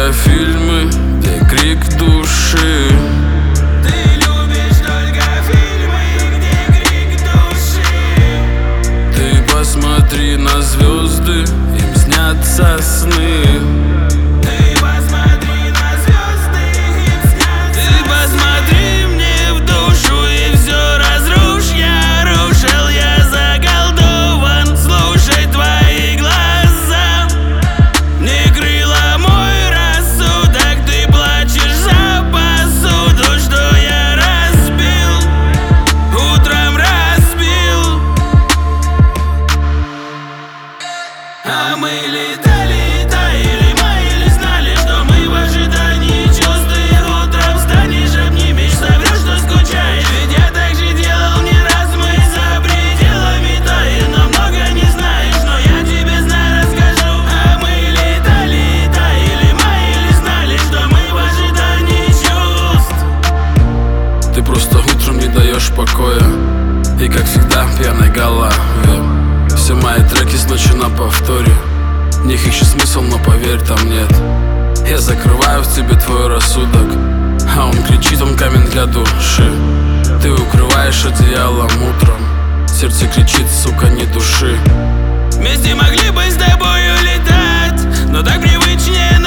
только фильмы, где крик души. Ты любишь только фильмы, где крик души. Ты посмотри на звезды, им снятся сны. Ты посмотри на звезды, им снятся. Ты посмотри мне в душу и все разрушь. Я рушил, я заколдован. Слушай твои глаза. Не крыла мой рассудок. Ты плачешь за посуду, что я разбил. Утром разбил. А мы летали, таяли, маяли, знали, что мы в ожидании чувств. И утром встанешь, обнимешь, соврешь, что скучаешь. Ведь я так же делал не раз, мы за пределами тайн. Но много не знаешь, но я тебе знаю, расскажу. А мы летали, таяли, маяли, знали, что мы в ожидании чувств. Ты просто утром не даешь покоя, и как всегда в пьяной голове. Все мои треки с ночи на повторе. В них ищет смысл, но поверь, там нет. Я закрываю в тебе твой рассудок, а он кричит, он камень для души. Ты укрываешь одеялом утром, сердце кричит, сука, не души. Вместе могли бы с тобой улетать, но так привычнее